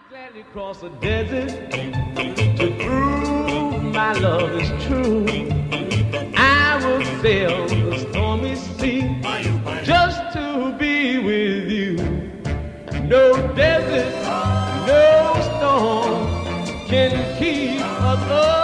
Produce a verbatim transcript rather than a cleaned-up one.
Gladly cross the desert to prove my love is true. I will sail the stormy sea just to be with you. No desert, no storm can keep us apart.